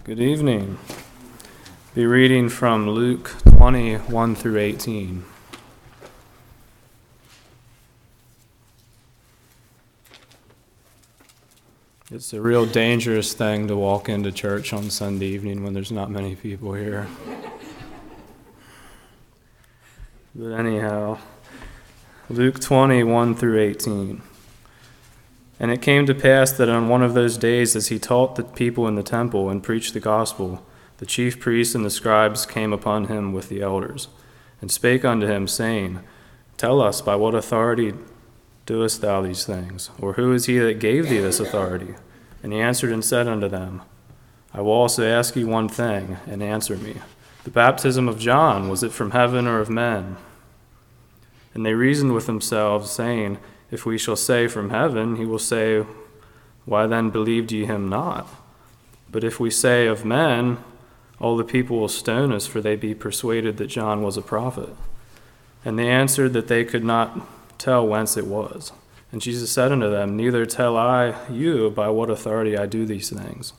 Good evening. Be reading from Luke 20, 1 through 18. It's a real dangerous thing to walk into church on Sunday evening when there's not many people here. But anyhow, Luke 20, 1 through 18. And it came to pass that on one of those days, as he taught the people in the temple and preached the gospel, the chief priests and the scribes came upon him with the elders, and spake unto him, saying, Tell us, by what authority doest thou these things? Or who is he that gave thee this authority? And he answered and said unto them, I will also ask you one thing, and answer me. The baptism of John, was it from heaven or of men? And they reasoned with themselves, saying, If we shall say from heaven, he will say, Why then believed ye him not? But if we say of men, all the people will stone us, for they be persuaded that John was a prophet. And they answered that they could not tell whence it was. And Jesus said unto them, Neither tell I you by what authority I do these things.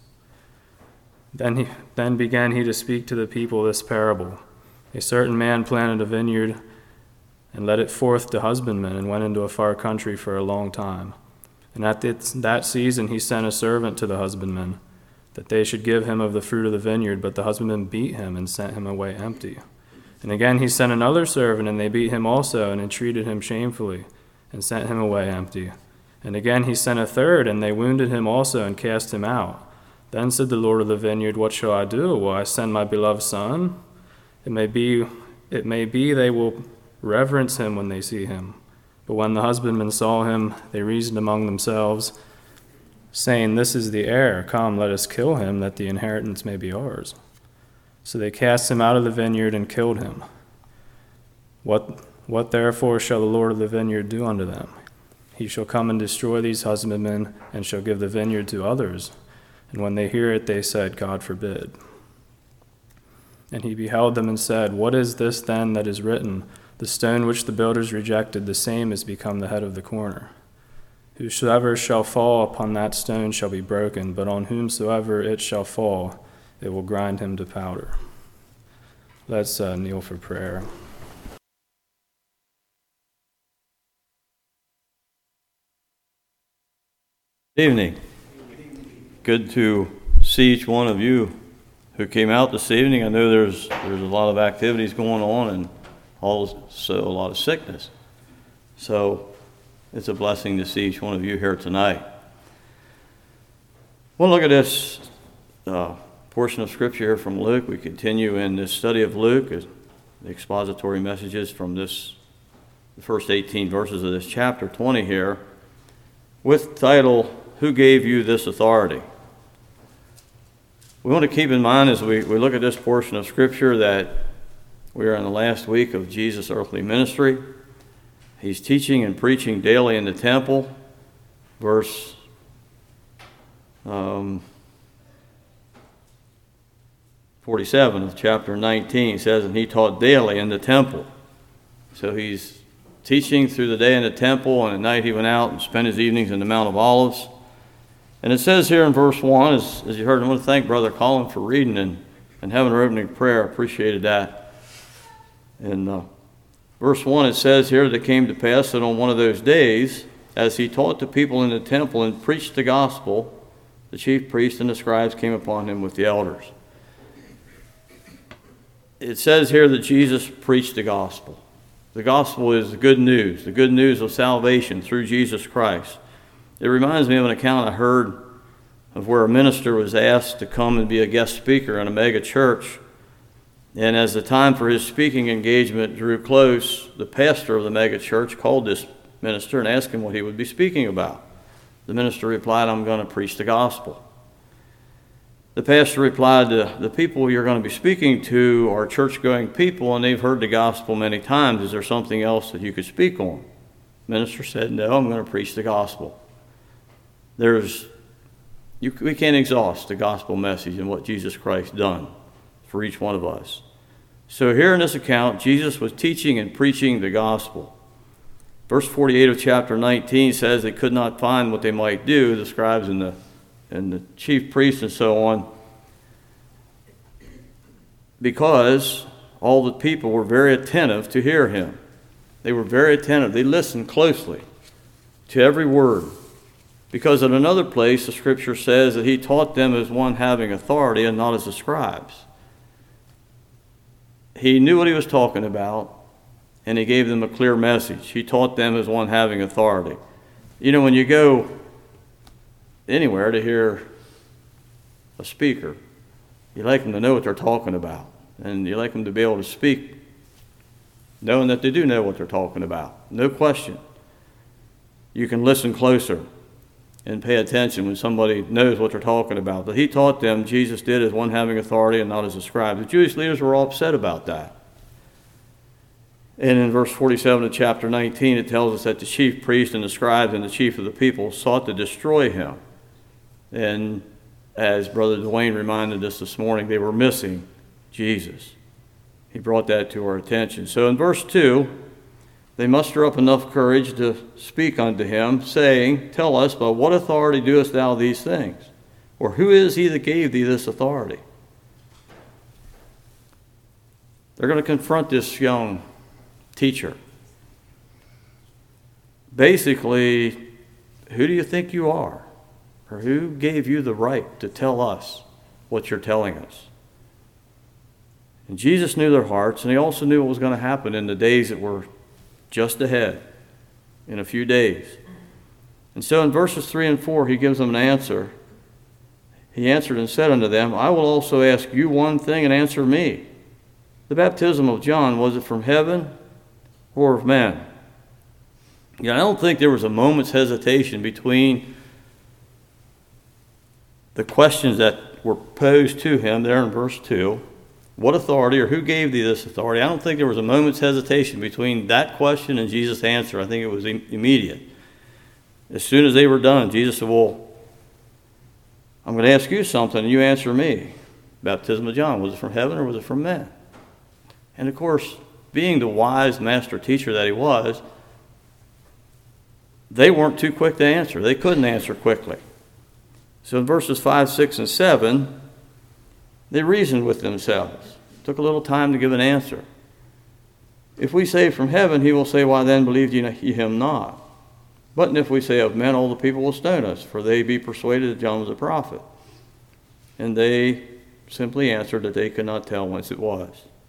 Then began he to speak to the people this parable. A certain man planted a vineyard, and led it forth to husbandmen, and went into a far country for a long time. And at that season he sent a servant to the husbandmen, that they should give him of the fruit of the vineyard. But the husbandmen beat him, and sent him away empty. And again he sent another servant, and they beat him also, and entreated him shamefully, and sent him away empty. And again he sent a third, and they wounded him also, and cast him out. Then said the Lord of the vineyard, What shall I do? Will I send my beloved son? It may be they will reverence him when they see him. But when the husbandmen saw him, they reasoned among themselves, saying, This is the heir. Come, let us kill him, that the inheritance may be ours. So they cast him out of the vineyard and killed him. What therefore shall the Lord of the vineyard do unto them? He shall come and destroy these husbandmen, and shall give the vineyard to others. And when they hear it, they said, God forbid. And he beheld them and said, What is this then that is written? The stone which the builders rejected, the same is become the head of the corner. Whosoever shall fall upon that stone shall be broken, but on whomsoever it shall fall, it will grind him to powder. Let's kneel for prayer. Good evening. Good to see each one of you who came out this evening. I know there's a lot of activities going on, and also a lot of sickness. So it's a blessing to see each one of you here tonight. We'll look at this portion of Scripture here from Luke. We continue in this study of Luke, the expository messages from the first 18 verses of this chapter 20 here, with the title, Who Gave You This Authority? We want to keep in mind as we look at this portion of Scripture that we are in the last week of Jesus' earthly ministry. He's teaching and preaching daily in the temple. Verse 47 of chapter 19 says, And he taught daily in the temple. So he's teaching through the day in the temple, and at night he went out and spent his evenings in the Mount of Olives. And it says here in verse 1, as you heard, I want to thank Brother Colin for reading and having our opening prayer. I appreciated that. In verse 1, it says here that it came to pass that on one of those days, as he taught the people in the temple and preached the gospel, the chief priests and the scribes came upon him with the elders. It says here that Jesus preached the gospel. The gospel is the good news of salvation through Jesus Christ. It reminds me of an account I heard of where a minister was asked to come and be a guest speaker in a mega church. And as the time for his speaking engagement drew close, the pastor of the mega church called this minister and asked him what he would be speaking about. The minister replied, I'm going to preach the gospel. The pastor replied, the people you're going to be speaking to are church-going people, and they've heard the gospel many times. Is there something else that you could speak on? The minister said, No, I'm going to preach the gospel. We can't exhaust the gospel message and what Jesus Christ done for each one of us. So here in this account, Jesus was teaching and preaching the gospel. Verse 48 of chapter 19 says they could not find what they might do, the scribes and the chief priests and so on. because all the people were very attentive to hear him. They were very attentive. They listened closely to every word. Because in another place, the scripture says that he taught them as one having authority and not as the scribes. He knew what he was talking about, and he gave them a clear message. He taught them as one having authority. You know, when you go anywhere to hear a speaker, you like them to know what they're talking about. And you like them to be able to speak knowing that they do know what they're talking about. No question. You can listen closer and pay attention when somebody knows what they're talking about. But he taught them, Jesus did, as one having authority and not as a scribe. The Jewish leaders were all upset about that. And in verse 47 of chapter 19, it tells us that the chief priest and the scribes and the chief of the people sought to destroy him. And as Brother Dwayne reminded us this morning, they were missing Jesus. He brought that to our attention. So in verse 2, they muster up enough courage to speak unto him, saying, Tell us, by what authority doest thou these things? Or who is he that gave thee this authority? They're going to confront this young teacher. Basically, who do you think you are? Or who gave you the right to tell us what you're telling us? And Jesus knew their hearts, and he also knew what was going to happen in the days that were just ahead, in a few days. And so in verses 3 and 4, he gives them an answer. He answered and said unto them, I will also ask you one thing, and answer me. The baptism of John, was it from heaven or of men? I don't think there was a moment's hesitation between the questions that were posed to him there in verse 2. What authority, or who gave thee this authority? I don't think there was a moment's hesitation between that question and Jesus' answer. I think it was immediate. As soon as they were done, Jesus said, well, I'm going to ask you something, and you answer me. Baptism of John, was it from heaven or was it from men? And of course, being the wise master teacher that he was, they weren't too quick to answer. They couldn't answer quickly. So in verses 5, 6, and 7, they reasoned with themselves. Took a little time to give an answer. If we say from heaven, he will say, Why then believed ye him not? But if we say of men, all the people will stone us, for they be persuaded that John was a prophet. And they simply answered that they could not tell whence it was.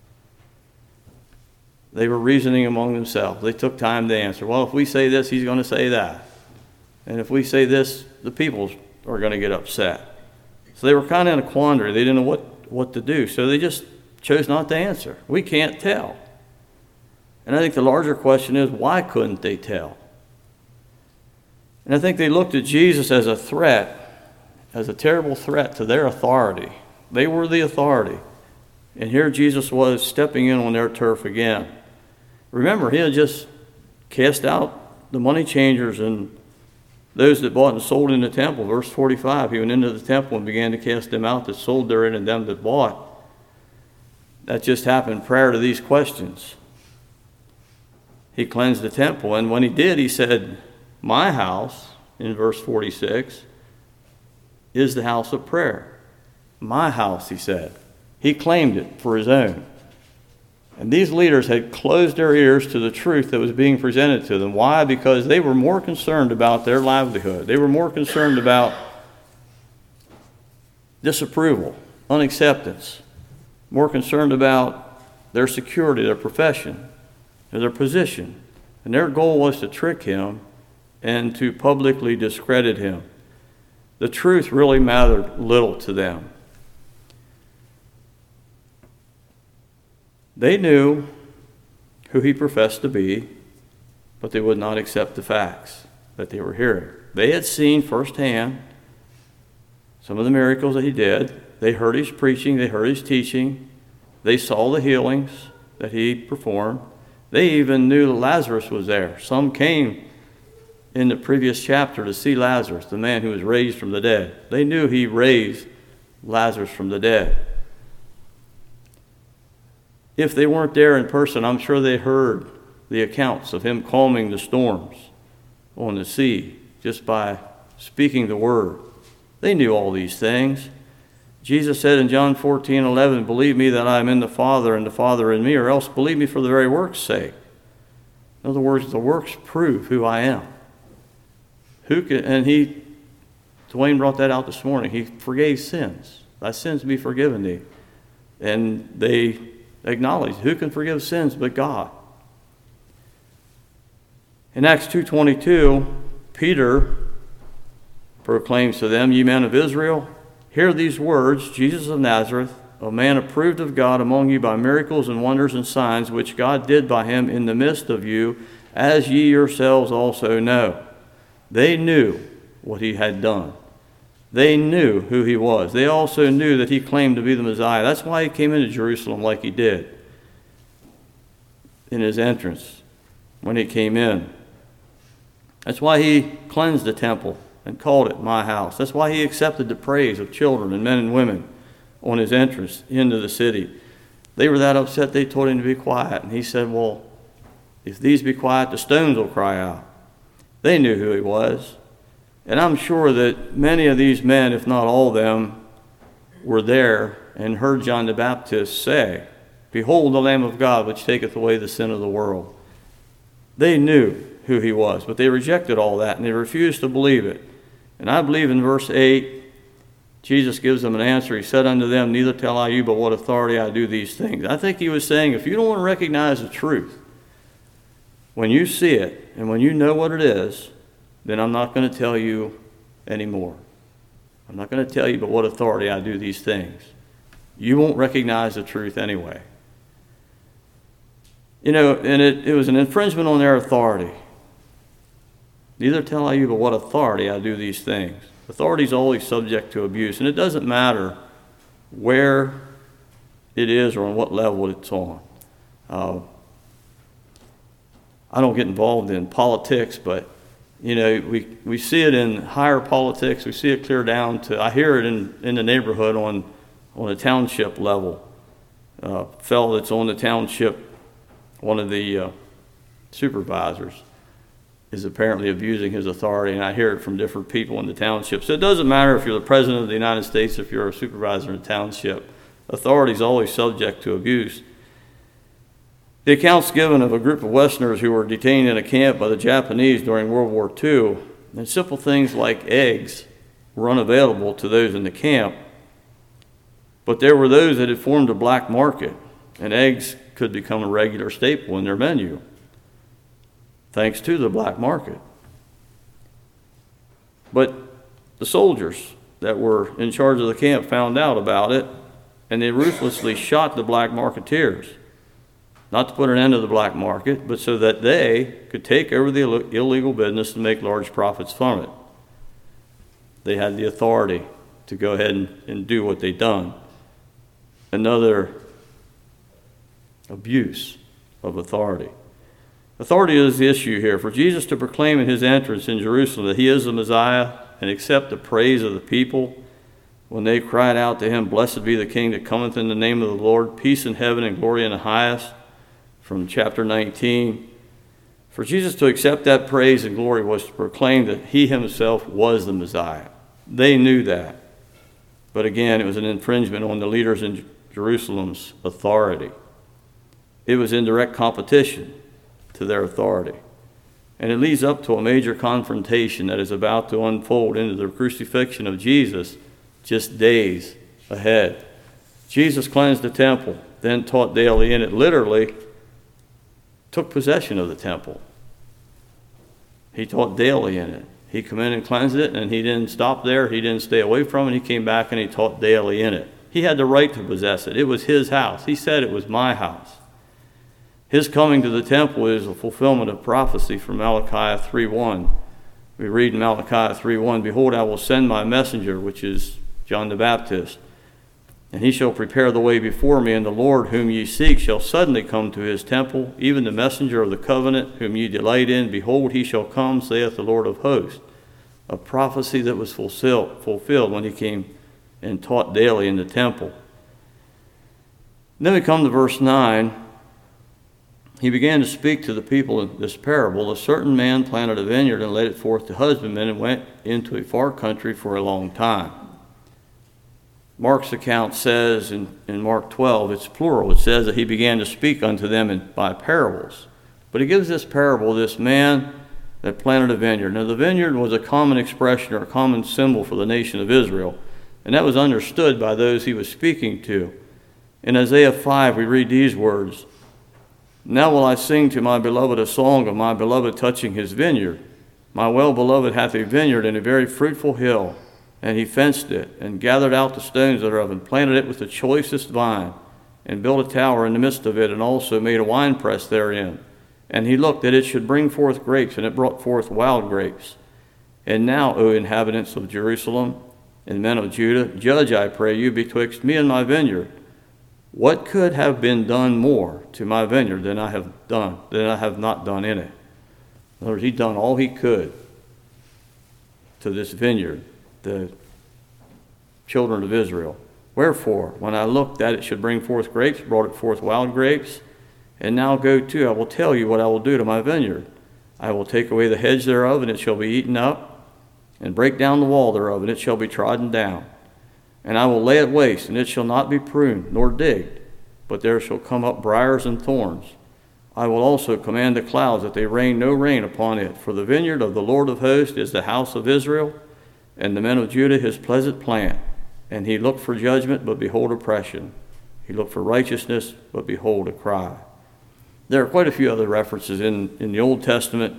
They were reasoning among themselves. They took time to answer. Well, if we say this, he's going to say that. And if we say this, the people are going to get upset. So they were kind of in a quandary. They didn't know what to do. So they just chose not to answer. We can't tell. And I think the larger question is, why couldn't they tell? And I think they looked at Jesus as a threat, as a terrible threat to their authority. They were the authority. And here Jesus was stepping in on their turf again. Remember, he had just cast out the money changers and those that bought and sold in the temple. Verse 45, he went into the temple and began to cast them out that sold therein and them that bought. That just happened prior to these questions. He cleansed the temple, and when he did, he said, My house, in verse 46, is the house of prayer. My house, he said. He claimed it for his own. And these leaders had closed their ears to the truth that was being presented to them. Why? Because they were more concerned about their livelihood. They were more concerned about disapproval, unacceptance, more concerned about their security, their profession, their position. And their goal was to trick him and to publicly discredit him. The truth really mattered little to them. They knew who he professed to be, but they would not accept the facts that they were hearing. They had seen firsthand some of the miracles that he did. They heard his preaching. They heard his teaching. They saw the healings that he performed. They even knew Lazarus was there. Some came in the previous chapter to see Lazarus, the man who was raised from the dead. They knew he raised Lazarus from the dead. If they weren't there in person, I'm sure they heard the accounts of him calming the storms on the sea just by speaking the word. They knew all these things. Jesus said in John 14:11, believe me that I am in the Father and the Father in me, or else believe me for the very work's sake. In other words, the works prove who I am. Dwayne brought that out this morning. He forgave sins. Thy sins be forgiven thee. And they acknowledged, who can forgive sins but God? In Acts 2:22, Peter proclaims to them, ye men of Israel, hear these words, Jesus of Nazareth, a man approved of God among you by miracles and wonders and signs, which God did by him in the midst of you, as ye yourselves also know. They knew what he had done. They knew who he was. They also knew that he claimed to be the Messiah. That's why he came into Jerusalem like he did in his entrance when he came in. That's why he cleansed the temple and called it my house. That's why he accepted the praise of children and men and women on his entrance into the city. They were that upset they told him to be quiet. And he said, well, if these be quiet, the stones will cry out. They knew who he was. And I'm sure that many of these men, if not all of them, were there and heard John the Baptist say, behold the Lamb of God, which taketh away the sin of the world. They knew who he was, but they rejected all that and they refused to believe it. And I believe in verse 8, Jesus gives them an answer. He said unto them, neither tell I you by what authority I do these things. I think he was saying, if you don't want to recognize the truth, when you see it and when you know what it is, then I'm not going to tell you anymore. I'm not going to tell you by what authority I do these things. You won't recognize the truth anyway. You know, and it was an infringement on their authority. Neither tell I you by what authority I do these things. Authority is always subject to abuse, and it doesn't matter where it is or on what level it's on. I don't get involved in politics, but you know, we see it in higher politics. We see it clear down to, I hear it in the neighborhood on a township level. A fellow that's on the township, one of the supervisors, is apparently abusing his authority, and I hear it from different people in the township. So it doesn't matter if you're the president of the United States, if you're a supervisor in a township. Authority is always subject to abuse. The accounts given of a group of Westerners who were detained in a camp by the Japanese during World War II, and simple things like eggs were unavailable to those in the camp, but there were those that had formed a black market, and eggs could become a regular staple in their menu, thanks to the black market. But the soldiers that were in charge of the camp found out about it, and they ruthlessly shot the black marketeers. Not to put an end to the black market, but so that they could take over the illegal business and make large profits from it. They had the authority to go ahead and do what they'd done. Another abuse of authority. Authority is the issue here. For Jesus to proclaim in his entrance in Jerusalem that he is the Messiah and accept the praise of the people when they cried out to him, blessed be the King that cometh in the name of the Lord, peace in heaven and glory in the highest, from chapter 19. For Jesus to accept that praise and glory was to proclaim that he himself was the Messiah. They knew that. But again, it was an infringement on the leaders in Jerusalem's authority. It was in direct competition to their authority. And it leads up to a major confrontation that is about to unfold into the crucifixion of Jesus just days ahead. Jesus cleansed the temple, then taught daily in it, literally took possession of the temple. He taught daily in it. He came in and cleansed it, and he didn't stop there. He didn't stay away from it. He came back and he taught daily in it. He had the right to possess it. It was his house. He said it was my house. His coming to the temple is a fulfillment of prophecy from Malachi 3:1. We read in Malachi 3:1, behold, I will send my messenger, which is John the Baptist, and he shall prepare the way before me, and the Lord whom ye seek shall suddenly come to his temple, even the messenger of the covenant whom ye delight in. Behold, he shall come, saith the Lord of hosts. A prophecy that was fulfilled when he came and taught daily in the temple. And then we come to verse 9. He began to speak to the people in this parable. A certain man planted a vineyard and led it forth to husbandmen and went into a far country for a long time. Mark's account says in Mark 12, it's plural. It says that he began to speak unto them by parables. But he gives this parable, this man that planted a vineyard. Now the vineyard was a common expression or a common symbol for the nation of Israel, and that was understood by those he was speaking to. In Isaiah 5, we read these words, Now will I sing to my beloved a song of my beloved touching his vineyard. My well-beloved hath a vineyard in a very fruitful hill, and he fenced it, and gathered out the stones thereof, and planted it with the choicest vine, and built a tower in the midst of it, and also made a winepress therein. And he looked that it should bring forth grapes, and it brought forth wild grapes. And now, O inhabitants of Jerusalem, and men of Judah, judge, I pray you, betwixt me and my vineyard. What could have been done more to my vineyard than I have not done in it? In other words, he'd done all he could to this vineyard, the children of Israel. Wherefore, when I looked that it should bring forth grapes, brought it forth wild grapes. And now go to, I will tell you what I will do to my vineyard. I will take away the hedge thereof, and it shall be eaten up, and break down the wall thereof, and it shall be trodden down. And I will lay it waste, and it shall not be pruned, nor digged, but there shall come up briars and thorns. I will also command the clouds that they rain no rain upon it. For the vineyard of the Lord of hosts is the house of Israel, and the men of Judah his pleasant plant. And he looked for judgment, but behold oppression. He looked for righteousness, but behold a cry. There are quite a few other references in the Old Testament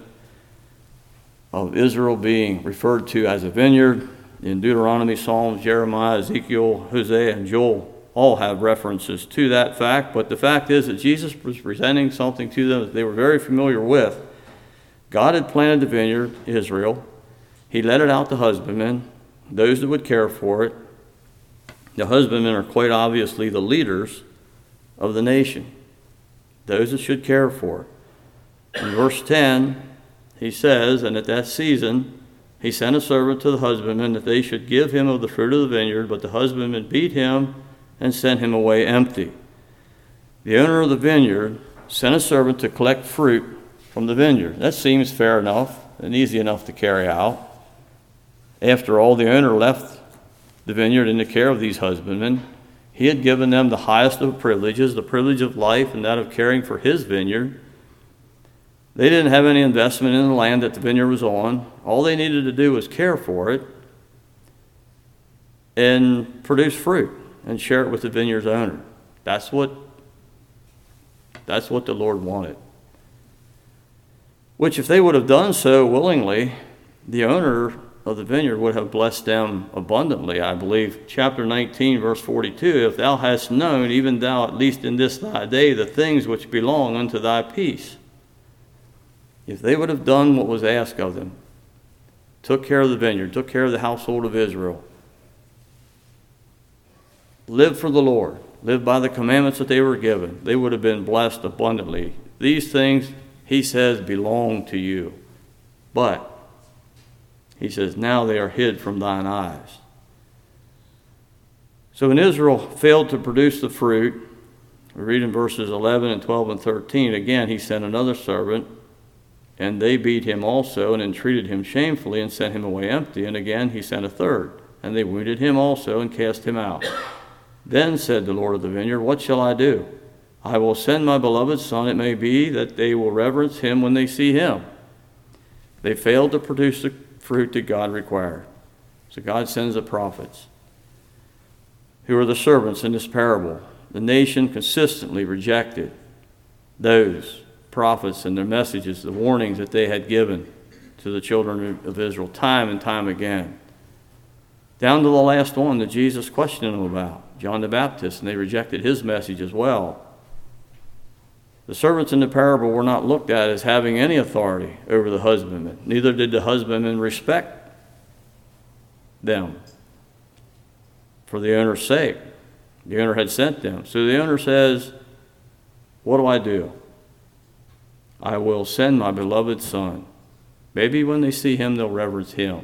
of Israel being referred to as a vineyard. In Deuteronomy, Psalms, Jeremiah, Ezekiel, Hosea, and Joel all have references to that fact. But the fact is that Jesus was presenting something to them that they were very familiar with. God had planted the vineyard, Israel. He let it out to husbandmen, those that would care for it. The husbandmen are quite obviously the leaders of the nation, those that should care for it. In verse 10, he says, And at that season he sent a servant to the husbandman that they should give him of the fruit of the vineyard, but the husbandman beat him and sent him away empty. The owner of the vineyard sent a servant to collect fruit from the vineyard. That seems fair enough and easy enough to carry out. After all, the owner left the vineyard in the care of these husbandmen. He had given them the highest of privileges, the privilege of life and that of caring for his vineyard. They didn't have any investment in the land that the vineyard was on. All they needed to do was care for it and produce fruit and share it with the vineyard's owner. That's what the Lord wanted. Which, if they would have done so willingly, the owner of the vineyard would have blessed them abundantly. I believe chapter 19, verse 42, If thou hast known, even thou, at least in this thy day, the things which belong unto thy peace. If they would have done what was asked of them, took care of the vineyard, took care of the household of Israel, lived for the Lord, lived by the commandments that they were given, they would have been blessed abundantly. These things, he says, belong to you. But he says, now they are hid from thine eyes. So when Israel failed to produce the fruit, we read in verses 11 and 12 and 13, again he sent another servant, and they beat him also and entreated him shamefully and sent him away empty. And again he sent a third, and they wounded him also and cast him out. Then said the Lord of the vineyard, What shall I do? I will send my beloved son. It may be that they will reverence him when they see him. They failed to produce the fruit that God required. So God sends the prophets, who are the servants in this parable. The nation consistently rejected those prophets and their messages, the warnings that they had given to the children of Israel time and time again. Down to the last one that Jesus questioned them about, John the Baptist, and they rejected his message as well. The servants in the parable were not looked at as having any authority over the husbandmen. Neither did the husbandmen respect them for the owner's sake. The owner had sent them. So the owner says, what do I do? I will send my beloved son. Maybe when they see him, they'll reverence him.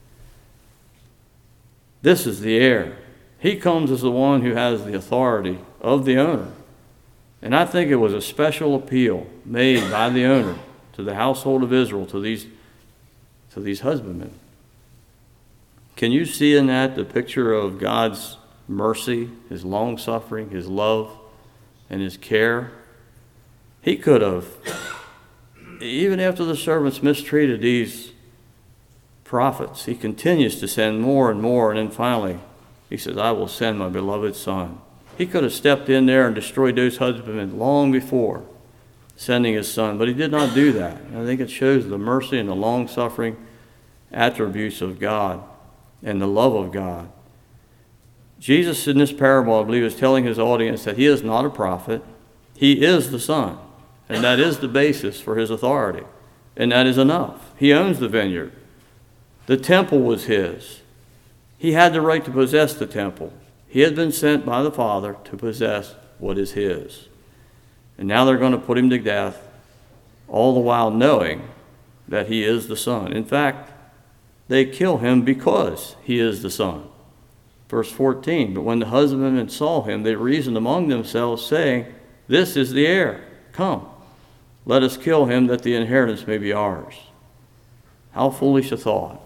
This is the heir. He comes as the one who has the authority of the owner. And I think it was a special appeal made by the owner to the household of Israel, to these husbandmen. Can you see in that the picture of God's mercy, his long-suffering, his love, and his care. He could have, even after the servants mistreated these prophets, he continues to send more and more, and then finally he says, I will send my beloved son. He could have stepped in there and destroyed those husbandmen long before sending his son, but he did not do that. And I think it shows the mercy and the long-suffering attributes of God and the love of God. Jesus in this parable, I believe, is telling his audience that he is not a prophet. He is the Son, and that is the basis for his authority, and that is enough. He owns the vineyard. The temple was his. He had the right to possess the temple. He had been sent by the Father to possess what is his. And now they're going to put him to death, all the while knowing that he is the Son. In fact, they kill him because he is the Son. Verse 14, but when the husbandmen saw him, they reasoned among themselves, saying, this is the heir. Come, let us kill him, that the inheritance may be ours. How foolish a thought.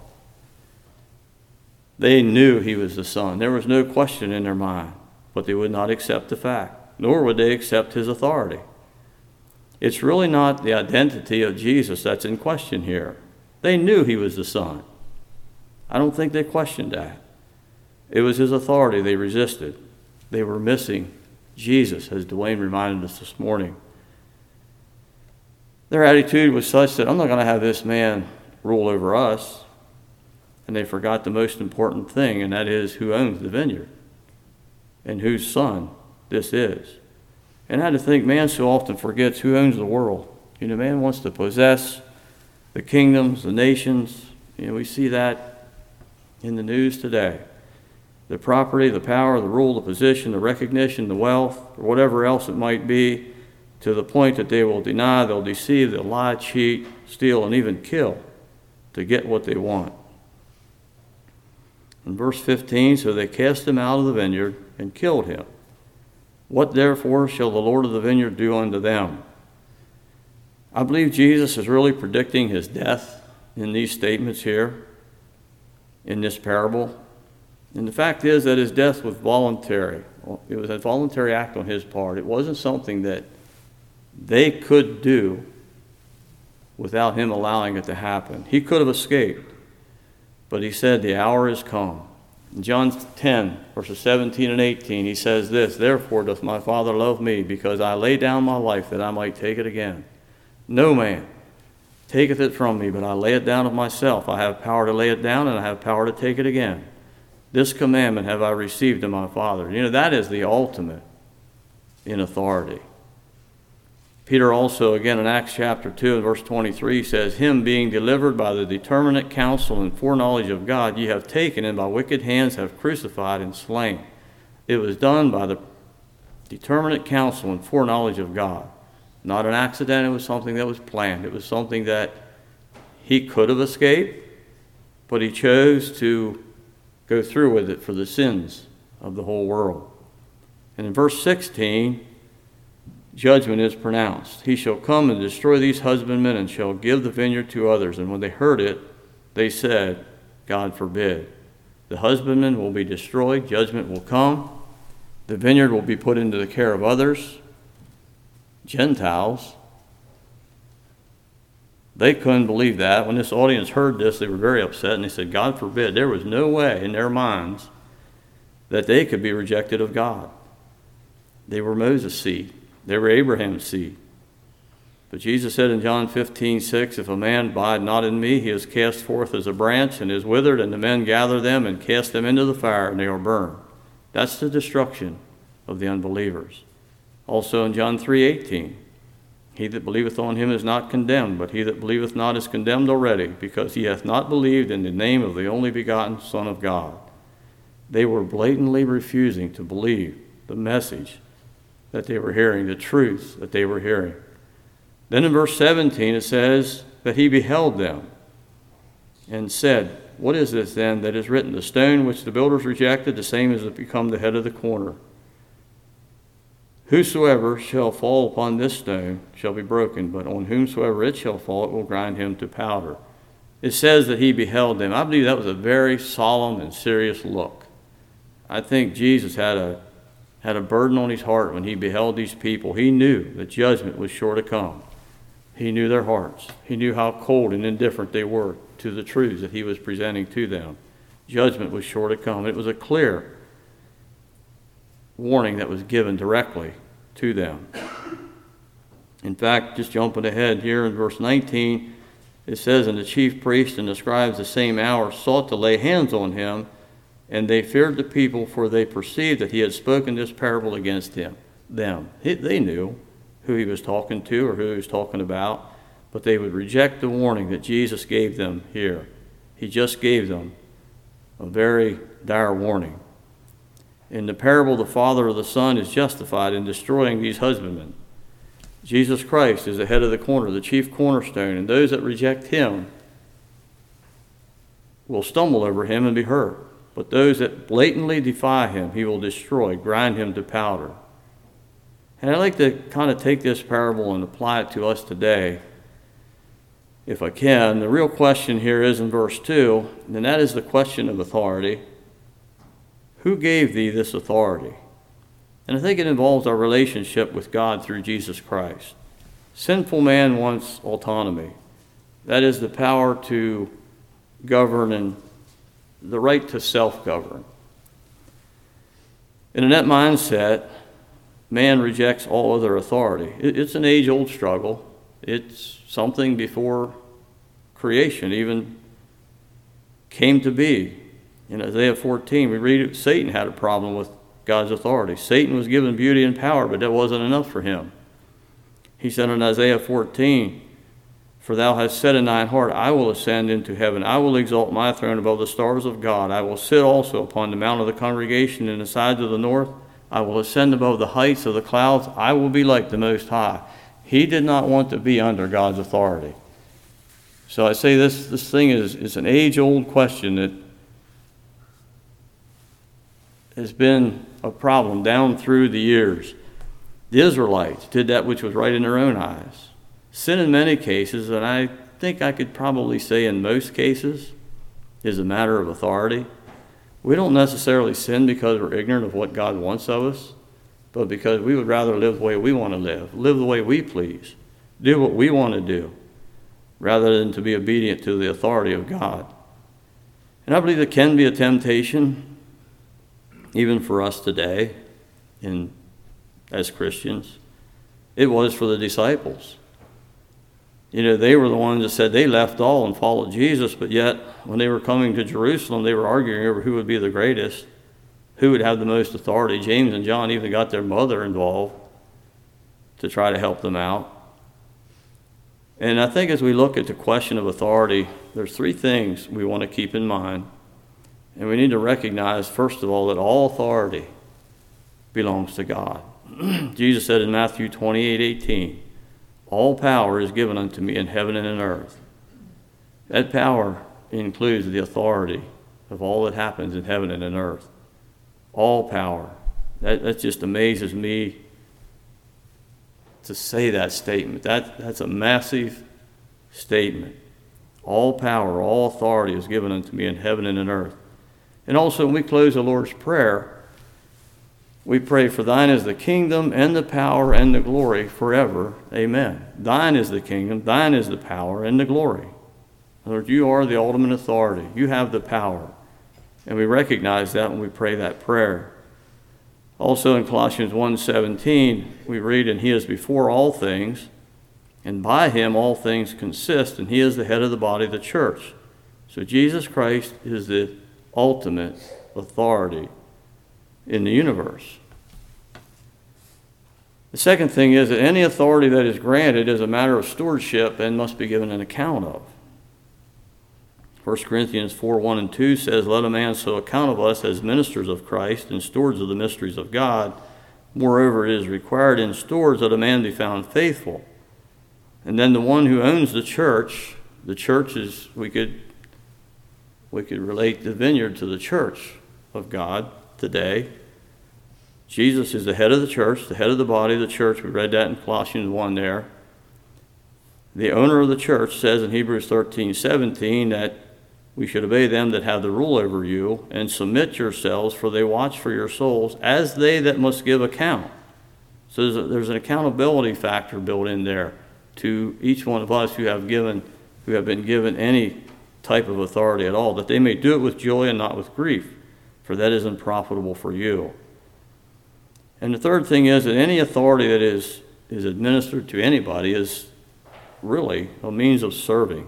They knew he was the Son. There was no question in their mind, but they would not accept the fact, nor would they accept his authority. It's really not the identity of Jesus that's in question here. They knew he was the Son. I don't think they questioned that. It was his authority they resisted. They were missing Jesus, as Dwayne reminded us this morning. Their attitude was such that I'm not going to have this man rule over us. And they forgot the most important thing, and that is who owns the vineyard and whose son this is. And I had to think, man so often forgets who owns the world. Man wants to possess the kingdoms, the nations. We see that in the news today. The property, the power, the rule, the position, the recognition, the wealth, or whatever else it might be, to the point that they will deny, they'll deceive, they'll lie, cheat, steal, and even kill to get what they want. In verse 15, so they cast him out of the vineyard and killed him. What therefore shall the Lord of the vineyard do unto them? I believe Jesus is really predicting his death in these statements here, in this parable. And the fact is that his death was voluntary. It was a voluntary act on his part. It wasn't something that they could do without him allowing it to happen. He could have escaped, but he said, the hour is come. In John 10, verses 17 and 18, he says this, therefore doth my Father love me, because I lay down my life that I might take it again. No man taketh it from me, but I lay it down of myself. I have power to lay it down, and I have power to take it again. This commandment have I received of my Father. That is the ultimate in authority. Peter also, again in Acts chapter 2 and verse 23, says, him being delivered by the determinate counsel and foreknowledge of God, ye have taken, and by wicked hands have crucified and slain. It was done by the determinate counsel and foreknowledge of God. Not an accident, it was something that was planned. It was something that he could have escaped, but he chose to go through with it for the sins of the whole world. And in verse 16, judgment is pronounced. He shall come and destroy these husbandmen, and shall give the vineyard to others. And when they heard it, they said, God forbid. The husbandmen will be destroyed, judgment will come, the vineyard will be put into the care of others, Gentiles. They couldn't believe that. When this audience heard this, they were very upset, and they said, God forbid. There was no way in their minds that they could be rejected of God. They were Moses' seed. They were Abraham's seed. But Jesus said in John 15:6, if a man abide not in me, he is cast forth as a branch and is withered, and the men gather them and cast them into the fire, and they are burned. That's the destruction of the unbelievers. Also in John 3:18, he that believeth on him is not condemned, but he that believeth not is condemned already, because he hath not believed in the name of the only begotten Son of God. They were blatantly refusing to believe the message that they were hearing, the truth that they were hearing. Then in verse 17 it says that he beheld them and said, what is this then that is written? The stone which the builders rejected, the same is become the head of the corner. Whosoever shall fall upon this stone shall be broken, but on whomsoever it shall fall, it will grind him to powder. It says that he beheld them. I believe that was a very solemn and serious look. I think Jesus had a burden on his heart when he beheld these people. He knew that judgment was sure to come. He knew their hearts. He knew how cold and indifferent they were to the truths that he was presenting to them. Judgment was sure to come. It was a clear warning that was given directly to them. In fact, just jumping ahead here in verse 19, it says, "And the chief priests and the scribes the same hour sought to lay hands on him, and they feared the people, for they perceived that he had spoken this parable against them." They knew who he was talking to or who he was talking about, but they would reject the warning that Jesus gave them here. He just gave them a very dire warning. In the parable, the father of the son is justified in destroying these husbandmen. Jesus Christ is the head of the corner, the chief cornerstone, and those that reject him will stumble over him and be hurt. But those that blatantly defy him, he will destroy, grind him to powder. And I'd like to kind of take this parable and apply it to us today, if I can. The real question here is in verse 2, and that is the question of authority. Who gave thee this authority? And I think it involves our relationship with God through Jesus Christ. Sinful man wants autonomy. That is the power to govern and the right to self-govern. And in that mindset, man rejects all other authority. It's an age-old struggle. It's something before creation even came to be. In Isaiah 14, we read Satan had a problem with God's authority. Satan was given beauty and power, but that wasn't enough for him. He said in Isaiah 14, "For thou hast said in thine heart, I will ascend into heaven. I will exalt my throne above the stars of God. I will sit also upon the mount of the congregation in the sides of the north. I will ascend above the heights of the clouds. I will be like the Most High." He did not want to be under God's authority. So I say this thing is an age-old question that has been a problem down through the years. The Israelites did that which was right in their own eyes. Sin in many cases, and I think I could probably say in most cases, is a matter of authority. We don't necessarily sin because we're ignorant of what God wants of us, but because we would rather live the way we want to live the way we please, do what we want to do, rather than to be obedient to the authority of God. And I believe it can be a temptation, even for us today, as Christians. It was for the disciples. They were the ones that said they left all and followed Jesus, but yet when they were coming to Jerusalem, they were arguing over who would be the greatest, who would have the most authority. James and John even got their mother involved to try to help them out. And I think as we look at the question of authority, there's three things we want to keep in mind. And we need to recognize, first of all, that all authority belongs to God. Jesus said in Matthew 28:18, "All power is given unto me in heaven and in earth." That power includes the authority of all that happens in heaven and in earth. All power. That just amazes me to say that statement. That's a massive statement. All power, all authority is given unto me in heaven and in earth. And also when we close the Lord's Prayer, we pray, "For thine is the kingdom and the power and the glory forever. Amen." Thine is the kingdom, thine is the power and the glory. In other words, you are the ultimate authority. You have the power. And we recognize that when we pray that prayer. Also in Colossians 1:17, we read, "And he is before all things, and by him all things consist, and he is the head of the body, the church." So Jesus Christ is the ultimate authority in the universe. The second thing is that any authority that is granted is a matter of stewardship and must be given an account of. 1 Corinthians 4:1 and 2 says, "Let a man so account of us as ministers of Christ and stewards of the mysteries of God. Moreover, it is required in stewards that a man be found faithful." And then the one who owns the church is, we could relate the vineyard to the church of God today. Jesus is the head of the church, the head of the body of the church. We read that in Colossians 1 there. The owner of the church says in Hebrews 13:17 that we should obey them that have the rule over you, and submit yourselves, for they watch for your souls, as they that must give account. So there's an accountability factor built in there to each one of us who have been given any type of authority at all, that they may do it with joy and not with grief, for that is unprofitable for you. And the third thing is that any authority that is administered to anybody is really a means of serving.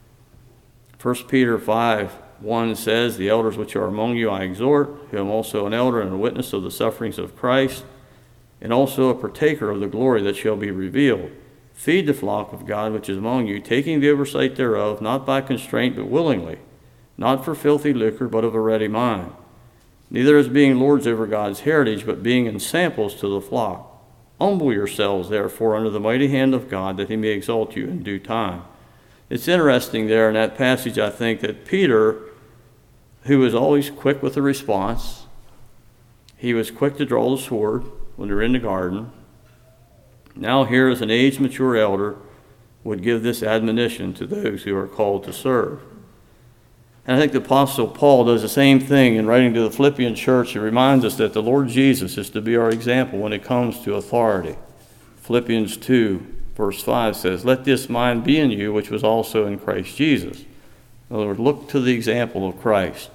1 Peter 5:1 says, "The elders which are among you I exhort, who am also an elder and a witness of the sufferings of Christ, and also a partaker of the glory that shall be revealed. Feed the flock of God which is among you, taking the oversight thereof, not by constraint but willingly, not for filthy lucre, but of a ready mind. Neither as being lords over God's heritage, but being in samples to the flock. Humble yourselves, therefore, under the mighty hand of God, that he may exalt you in due time." It's interesting there in that passage, I think, that Peter, who was always quick with a response, he was quick to draw the sword when they're in the garden. Now here as an aged, mature elder would give this admonition to those who are called to serve. And I think the Apostle Paul does the same thing in writing to the Philippian church. He reminds us that the Lord Jesus is to be our example when it comes to authority. Philippians 2, verse 5 says, "Let this mind be in you, which was also in Christ Jesus." In other words, look to the example of Christ,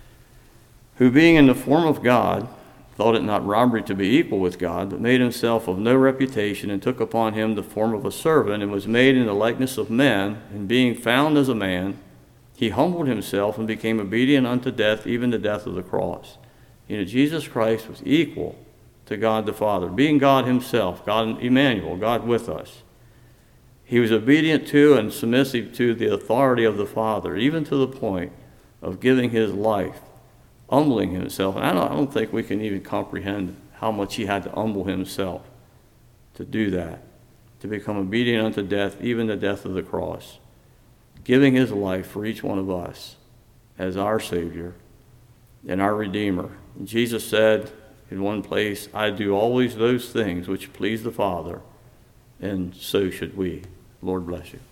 who being in the form of God, thought it not robbery to be equal with God, but made himself of no reputation, and took upon him the form of a servant, and was made in the likeness of men, and being found as a man, he humbled himself and became obedient unto death, even the death of the cross. Jesus Christ was equal to God the Father, being God himself, God Emmanuel, God with us. He was obedient to and submissive to the authority of the Father, even to the point of giving his life, humbling himself. And I don't think we can even comprehend how much he had to humble himself to do that, to become obedient unto death, even the death of the cross, giving his life for each one of us as our Savior and our Redeemer. And Jesus said in one place, "I do always those things which please the Father, and so should we." Lord bless you.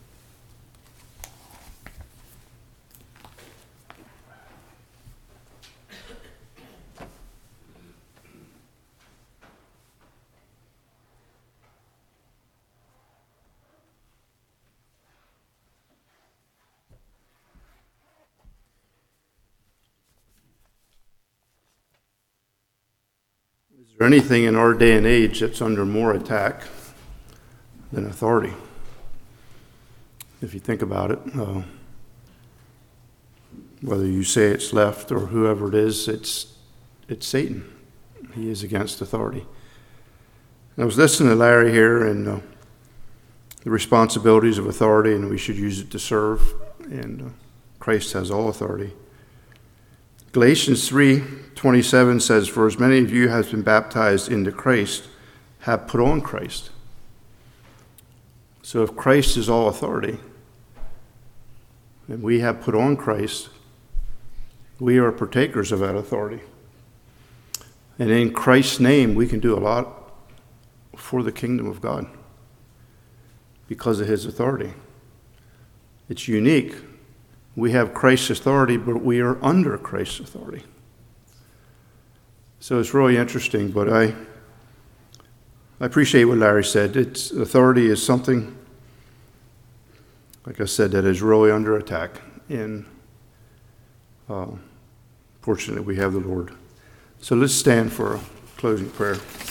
Is there anything in our day and age that's under more attack than authority? If you think about it, whether you say it's left or whoever it is, it's Satan. He is against authority. I was listening to Larry here and the responsibilities of authority, and we should use it to serve, and Christ has all authority. Galatians 3:27 says, "For as many of you as have been baptized into Christ have put on Christ." So if Christ is all authority, and we have put on Christ, we are partakers of that authority. And in Christ's name, we can do a lot for the kingdom of God because of his authority. It's unique. We have Christ's authority, but we are under Christ's authority. So it's really interesting, but I appreciate what Larry said. Authority is something, like I said, that is really under attack. And fortunately, we have the Lord. So let's stand for a closing prayer.